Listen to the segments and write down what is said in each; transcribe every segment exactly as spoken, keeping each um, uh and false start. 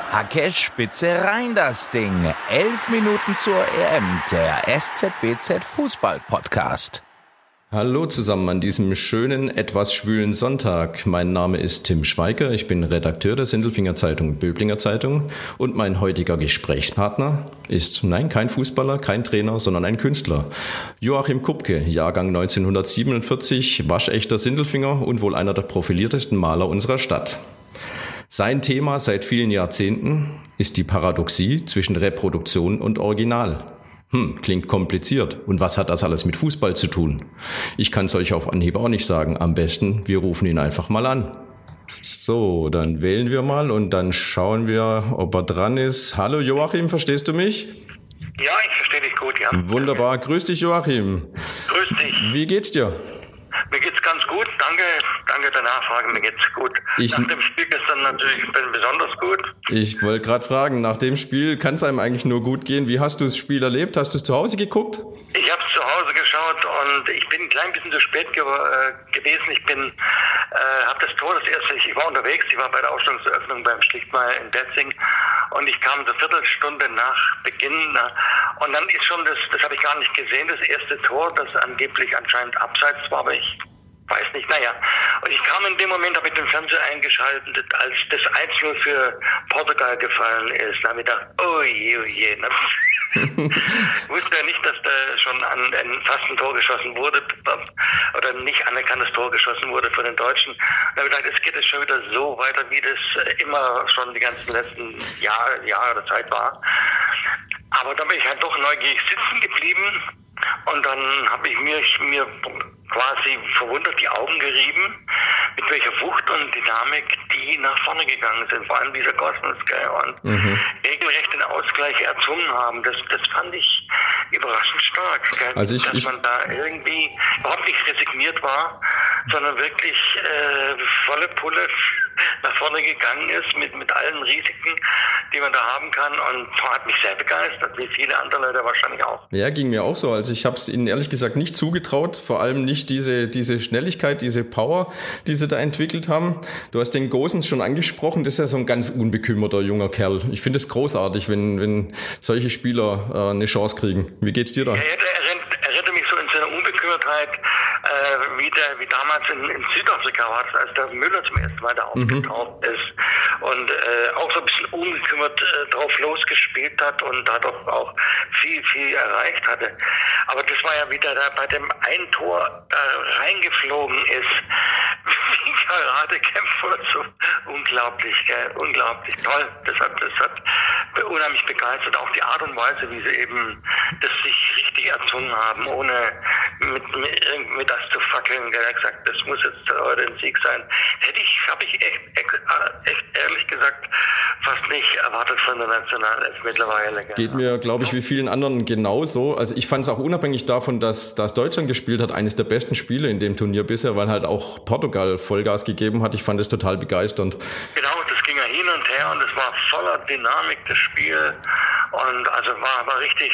Hacke Spitze rein das Ding. Elf Minuten zur E M, der S Z B Z Fußball-Podcast. Hallo zusammen an diesem schönen, etwas schwülen Sonntag. Mein Name ist Tim Schweiger, ich bin Redakteur der Sindelfinger Zeitung, Böblinger Zeitung, und mein heutiger Gesprächspartner ist, nein, kein Fußballer, kein Trainer, sondern ein Künstler. Joachim Kupke, Jahrgang neunzehnhundertsiebenundvierzig, waschechter Sindelfinger und wohl einer der profiliertesten Maler unserer Stadt. Sein Thema seit vielen Jahrzehnten ist die Paradoxie zwischen Reproduktion und Original. Hm, klingt kompliziert. Und was hat das alles mit Fußball zu tun? Ich kann es euch auf Anhieb auch nicht sagen. Am besten, wir rufen ihn einfach mal an. So, dann wählen wir mal und dann schauen wir, ob er dran ist. Hallo Joachim, verstehst du mich? Ja, ich verstehe dich gut, ja. Wunderbar, grüß dich Joachim. Grüß dich. Wie geht's dir? Mir geht's ganz gut, danke, danke der Nachfrage, mir geht's gut. Ich, nach dem Spiel gestern natürlich besonders gut. Ich wollte gerade fragen, nach dem Spiel kann es einem eigentlich nur gut gehen. Wie hast du das Spiel erlebt? Hast du es zu Hause geguckt? Ich habe es zu Hause geschaut und ich bin ein klein bisschen zu spät ge- äh, gewesen. Ich bin, äh, habe das Tor das erste, ich, ich war unterwegs, ich war bei der Ausstellungseröffnung beim Schlichtmeier in Betzing und ich kam so eine Viertelstunde nach Beginn na, und dann ist schon das, das habe ich gar nicht gesehen, das erste Tor, das angeblich anscheinend abseits war, aber ich weiß nicht, naja. Und ich kam in dem Moment, habe ich den Fernseher eingeschaltet, als das eins null für Portugal gefallen ist. Da habe ich gedacht, oh je, oh je. Ich wusste ja nicht, dass da schon an, an fast ein Tor geschossen wurde oder nicht anerkanntes Tor geschossen wurde von den Deutschen. Da habe ich gedacht, es geht jetzt schon wieder so weiter, wie das immer schon die ganzen letzten Jahre, Jahre der Zeit war. Aber da bin ich halt doch neugierig sitzen geblieben und dann habe ich mir, mir quasi verwundert die Augen gerieben, mit welcher Wucht und Dynamik die nach vorne gegangen sind, vor allem dieser Gosens, und mhm. regelrecht den Ausgleich erzwungen haben. Das, das fand ich überraschend stark, gell? Also ich, dass ich man da irgendwie überhaupt nicht resigniert war, sondern wirklich äh, volle Pulle nach vorne gegangen ist mit, mit allen Risiken, die man da haben kann, und hat mich sehr begeistert, wie viele andere Leute wahrscheinlich auch. Ja, ging mir auch so. Also ich habe es ihnen ehrlich gesagt nicht zugetraut, vor allem nicht diese diese Schnelligkeit, diese Power, die sie da entwickelt haben. Du hast den Gosens schon angesprochen, das ist ja so ein ganz unbekümmerter junger Kerl. Ich finde es großartig, wenn wenn solche Spieler äh, eine Chance kriegen. Wie geht's dir da? Ja, er erinnert mich so in seiner Unbekümmertheit, äh, wie, der, wie damals in, in Südafrika war, als der Müller zum ersten Mal da aufgetaucht mhm. ist und äh, auch so ein bisschen unbekümmert äh, drauf losgespielt hat und dadurch auch viel, viel erreicht hatte. Aber das war ja wieder da bei dem ein Tor da reingeflogen ist, wie Karatekämpfer oder so. Unglaublich, gell? Unglaublich toll. Das hat, das hat unheimlich begeistert. Auch die Art und Weise, wie sie eben das sich richtig erzwungen haben, ohne mit, mit, mit das zu fackeln. Er hat gesagt, das muss jetzt heute ein Sieg sein. Hätte ich, habe ich echt, echt, echt ehrlich gesagt fast nicht erwartet von der Nationalelf mittlerweile. Gell? Geht mir, glaube ich, wie vielen anderen genauso. Also ich fand es auch unabhängig davon, dass, dass Deutschland gespielt hat, eines der besten Spiele in dem Turnier bisher, weil halt auch Portugal Vollgas gegeben hat. Ich fand es total begeisternd. Genau, das ging ja hin und her und es war voller Dynamik, das Spiel, und also war, war richtig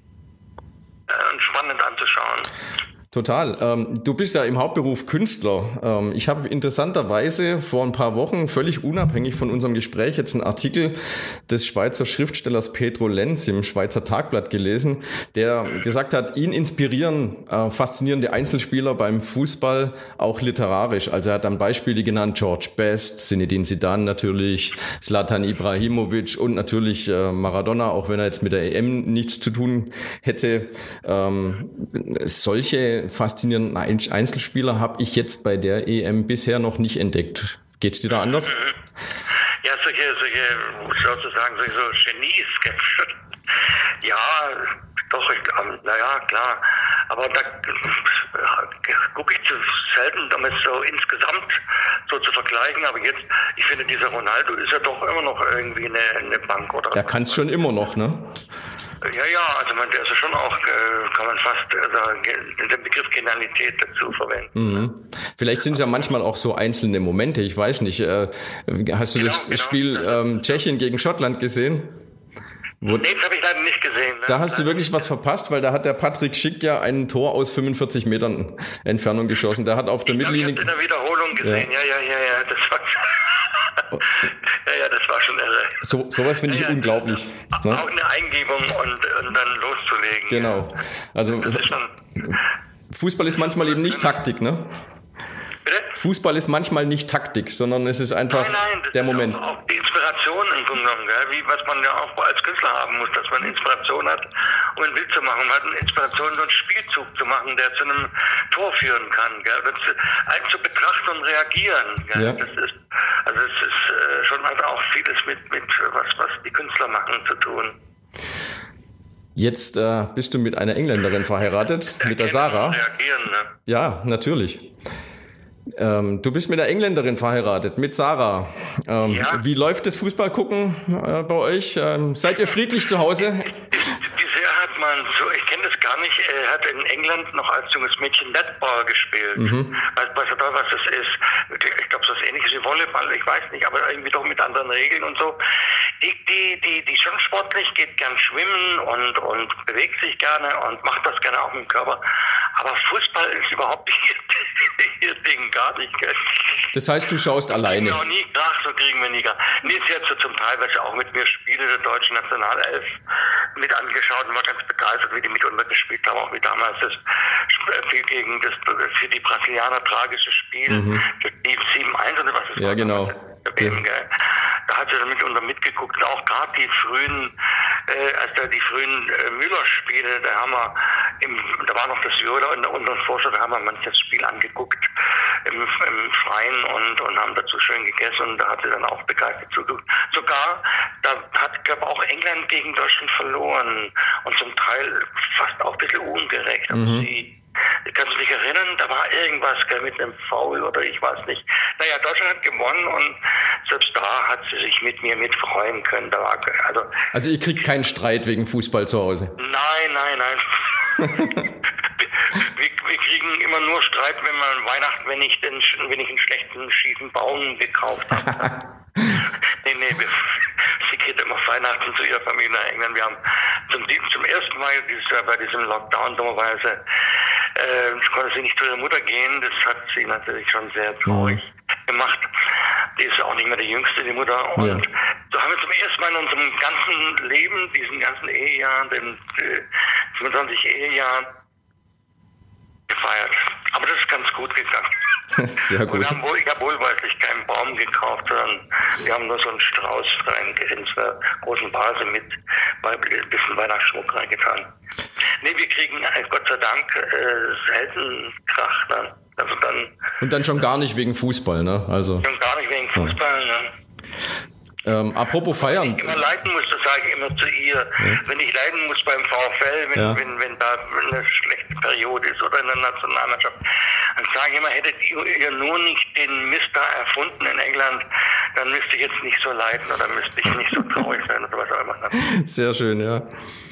äh, spannend anzuschauen. Total. Ähm, du bist ja im Hauptberuf Künstler. Ähm, ich habe interessanterweise vor ein paar Wochen, völlig unabhängig von unserem Gespräch, jetzt einen Artikel des Schweizer Schriftstellers Pedro Lenz im Schweizer Tagblatt gelesen, der gesagt hat, ihn inspirieren äh, faszinierende Einzelspieler beim Fußball auch literarisch. Also er hat dann Beispiele genannt, George Best, Zinedine Zidane natürlich, Zlatan Ibrahimovic und natürlich äh, Maradona, auch wenn er jetzt mit der E M nichts zu tun hätte. Ähm, solche faszinierenden Einzelspieler habe ich jetzt bei der E M bisher noch nicht entdeckt. Geht's dir da anders? Ja, solche, solche, sozusagen, solche so Genies. Ja, doch, naja, klar. Aber da gucke ich zu selten, um es so insgesamt so zu vergleichen. Aber jetzt, ich finde, dieser Ronaldo ist ja doch immer noch irgendwie eine, eine Bank, oder? Er kann es schon immer noch, ne? Ja, ja, also man, der ist ja schon auch, äh, kann man fast äh, den Begriff Genialität dazu verwenden. Mhm. Vielleicht sind es ja manchmal auch so einzelne Momente, ich weiß nicht. Äh, hast du genau, das genau. Spiel ähm, Tschechien gegen Schottland gesehen? Wo, nee, das habe ich leider nicht gesehen. Ne? Da hast du wirklich was verpasst, weil da hat der Patrick Schick ja ein Tor aus fünfundvierzig Metern Entfernung geschossen. Der hat auf der ich Mittellinie... Ich habe in der Wiederholung gesehen, ja, ja, ja, ja, ja das war... ja, ja, das war schon irre. So, sowas finde ich ja, unglaublich. Auch ne? eine Eingebung und, und dann loszulegen. Genau. Also ist schon, Fußball ist manchmal eben nicht Taktik, ne? Bitte? Fußball ist manchmal nicht Taktik, sondern es ist einfach nein, nein, das der ist Moment. Auch, auch die Inspiration im Grunde genommen, gell? Wie was man ja auch als Künstler haben muss, dass man Inspiration hat, um ein Bild zu machen. Man hat eine Inspiration, so einen Spielzug zu machen, der zu einem Tor führen kann. Gell? Das, einen zu betrachten und reagieren. Gell? Ja. Das ist, also es ist äh, schon also auch vieles mit, mit was, was die Künstler machen zu tun. Jetzt äh, bist du mit einer Engländerin verheiratet, mit der Sarah. Reagieren, ne? Ja, natürlich. Ähm, du bist mit einer Engländerin verheiratet, mit Sarah. Ähm, ja. Wie läuft das Fußballgucken äh, bei euch? Ähm, seid ihr friedlich zu Hause? Bisher hat man so, ich kenne das gar nicht, er hat in England noch als junges Mädchen Netball gespielt. Mhm. Weiß, weiß er was das ist? Ich glaube, so ist ähnliches wie Volleyball, ich weiß nicht, aber irgendwie doch mit anderen Regeln und so. Die, die, die, die schon sportlich, geht gern schwimmen und, und bewegt sich gerne und macht das gerne auch mit dem Körper. Aber Fußball ist überhaupt nicht ihr Ding, gar nicht. Gell? Das heißt, du schaust alleine? Ich habe nie gedacht, so kriegen wir nie gar. Nee, sie hat so zum Teil, weil sie auch mit mir Spiele der deutschen Nationalelf mit angeschaut und war ganz begeistert, wie die mitunter gespielt haben, auch wie damals das Spiel gegen das für die Brasilianer tragische Spiel, mhm. das sieben eins oder was ist ja, war. Genau. Ja, genau. Da hat sie dann mitunter mitgeguckt und auch gerade die frühen, äh, als da die frühen äh, Müller-Spiele, da haben wir, im, da war noch das Viola in der unteren Vorstadt, da haben wir manches Spiel angeguckt im, im Freien und, und haben dazu schön gegessen und da hat sie dann auch begeistert zugeguckt. Sogar, da hat, glaube auch England gegen Deutschland verloren und zum Teil fast auch ein bisschen ungerecht. Also mhm. sie, ich kann mich erinnern, da war irgendwas gell, mit einem Foul oder ich weiß nicht. Naja, Deutschland hat gewonnen und selbst da hat sie sich mit mir mitfreuen können. Da war, also, also ihr kriegt keinen Streit wegen Fußball zu Hause? Nein, nein, nein. wir, wir kriegen immer nur Streit, wenn man Weihnachten, wenn ich, den, wenn ich einen schlechten, schiefen Baum gekauft habe. nee, nee, wir, sie geht immer Weihnachten zu ihrer Familie nach England. Wir haben zum, zum ersten Mal dieses Jahr bei diesem Lockdown dummerweise äh, konnte sie nicht zu ihrer Mutter gehen. Das hat sie natürlich schon sehr traurig mhm. gemacht. Die ist auch nicht mehr die Jüngste, die Mutter. Und ja. so haben wir zum ersten Mal in unserem ganzen Leben, diesen ganzen Ehejahr, den äh, fünfundzwanzig Ehejahren, gefeiert. Aber das ist ganz gut gegangen. Sehr gut. Wir haben wohl, ich habe wohlweislich keinen Baum gekauft, sondern wir haben nur so einen Strauß in einer großen Vase mit ein bisschen Weihnachtsschmuck reingetan. Nee, wir kriegen Gott sei Dank äh, selten Krach. Ne? Also dann, Und dann schon gar nicht wegen Fußball, ne? Also, schon gar nicht wegen Fußball, ja. ne? Ähm, apropos feiern. Wenn ich immer leiden muss, das sage ich immer zu ihr. Ja. Wenn ich leiden muss beim VfL, wenn, ja. wenn, wenn da eine schlechte Periode ist oder in der Nationalmannschaft, dann sage ich immer, hättet ihr nur nicht den Mister erfunden in England, dann müsste ich jetzt nicht so leiden oder müsste ich nicht so traurig sein oder was auch immer. Sehr schön, ja.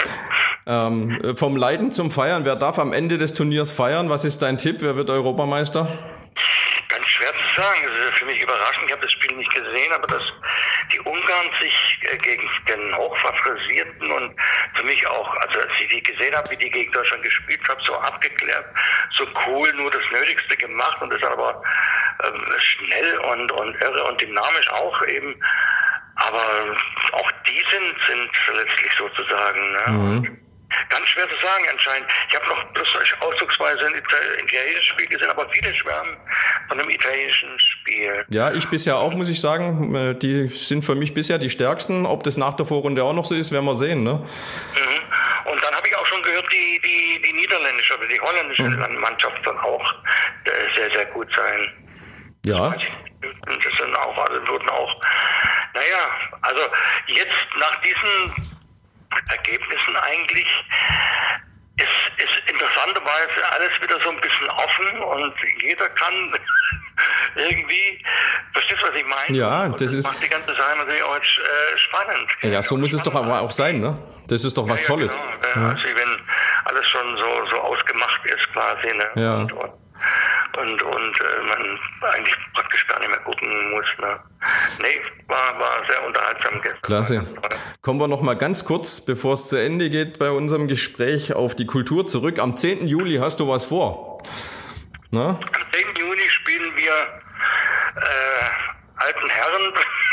Ähm, vom Leiden zum Feiern, wer darf am Ende des Turniers feiern? Was ist dein Tipp? Wer wird Europameister? Ganz schwer zu sagen. Das ist für mich überraschend. Ich habe das Spiel nicht gesehen, aber dass die Ungarn sich äh, gegen den hochfavorisierten und für mich auch, also als ich die gesehen habe, wie die gegen Deutschland gespielt haben, so abgeklärt, so cool, nur das Nötigste gemacht und das aber ähm, schnell und, und irre und dynamisch auch eben. Aber auch die sind, sind letztlich sozusagen, ne? Mhm. Ganz schwer zu sagen anscheinend. Ich habe noch bloß ausdrucksweise ein italienisches Spiel gesehen, aber viele schwärmen von einem italienischen Spiel. Ja, ich bisher auch, muss ich sagen. Die sind für mich bisher die stärksten. Ob das nach der Vorrunde auch noch so ist, werden wir sehen, ne? Mhm. Und dann habe ich auch schon gehört, die, die, die niederländische oder die holländische mhm. Mannschaft soll auch sehr, sehr gut sein. Ja. Das sind auch, also wurden auch, naja, also jetzt nach diesen Ergebnissen eigentlich ist, ist interessanterweise alles wieder so ein bisschen offen und jeder kann irgendwie, verstehst du, was ich meine? Ja, und das, das ist... macht die ganze Sache natürlich auch äh, spannend. Ja, so muss es doch aber auch sein, ne? Das ist doch was ja, ja, Tolles. Genau. Ja. Also wenn alles schon so, so ausgemacht ist quasi, ne? Ja. Und, und, und, und äh, man eigentlich praktisch gar nicht mehr gucken muss. Ne? Nee, war, war sehr unterhaltsam gestern. Klasse. Kommen wir noch mal ganz kurz, bevor es zu Ende geht, bei unserem Gespräch auf die Kultur zurück. Am zehnten Juli hast du was vor? Na? Am zehnten Juli spielen wir äh, alten Herren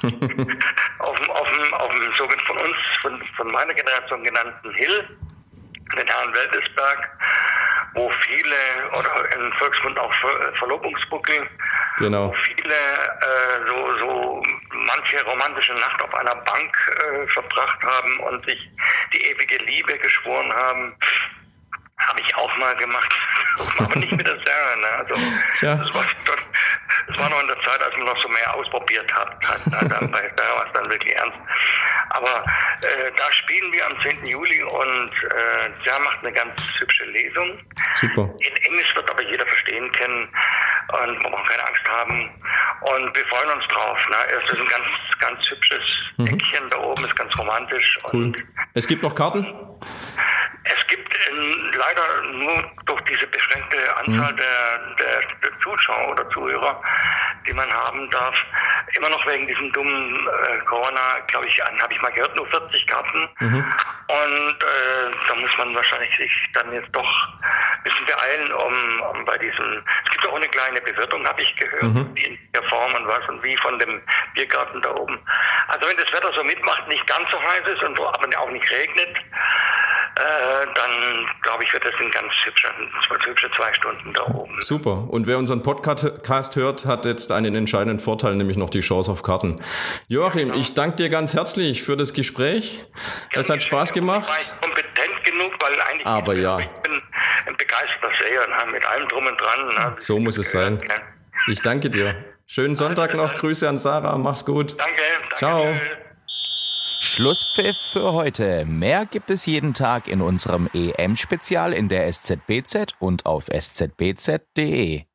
auf dem, auf dem, auf dem sogenannten von uns, von, von meiner Generation genannten Hill, den Herrn Wäldesberg, wo viele, oder im Volksmund auch Ver, Verlobungsbuckel, genau. wo viele äh, so, so manche romantische Nacht auf einer Bank äh, verbracht haben und sich die ewige Liebe geschworen haben. Habe ich auch mal gemacht, aber nicht mit der Sarah. Ne? Also, Tja. Das, war, das war noch in der Zeit, als man noch so mehr ausprobiert hat. hat dann bei Sarah war es dann wirklich ernst. Aber äh, da spielen wir am zehnten Juli und äh, Sarah macht eine ganz hübsche Lesung. Super. In Englisch wird aber jeder verstehen können und man braucht keine Angst haben. Und wir freuen uns drauf. Ne? Es ist ein ganz, ganz hübsches mhm. Eckchen da oben, ist ganz romantisch. Cool. Und es gibt noch Karten? Es gibt äh, leider nur durch diese beschränkte Anzahl mhm. der, der, der Zuschauer oder Zuhörer, die man haben darf, immer noch wegen diesem dummen äh, Corona, glaube ich, habe ich mal gehört, nur vierzig Karten. Mhm. Und äh, da muss man wahrscheinlich sich dann jetzt doch ein bisschen beeilen, um, um bei diesem, es gibt auch eine kleine Bewirtung, habe ich gehört, mhm. wie in der Form und was und wie von dem Biergarten da oben. Also wenn das Wetter so mitmacht, nicht ganz so heiß ist und aber auch nicht regnet, Äh, dann, glaube ich, wird das ein ganz hübscher, hübsche zwei Stunden da oben. Super. Und wer unseren Podcast hört, hat jetzt einen entscheidenden Vorteil, nämlich noch die Chance auf Karten. Joachim, genau. Ich danke dir ganz herzlich für das Gespräch. Ja, es hat Spaß gemacht. Ich war nicht kompetent genug, weil eigentlich Aber ich, ja. ich bin ein begeisterter Seher, mit allem drum und dran. Ja, so muss es sein. Ja. Ich danke dir. Schönen Sonntag noch. Grüße an Sarah. Mach's gut. Danke. danke Ciao. Schlusspfiff für heute. Mehr gibt es jeden Tag in unserem E M-Spezial in der S Z B Z und auf s z b z punkt d e.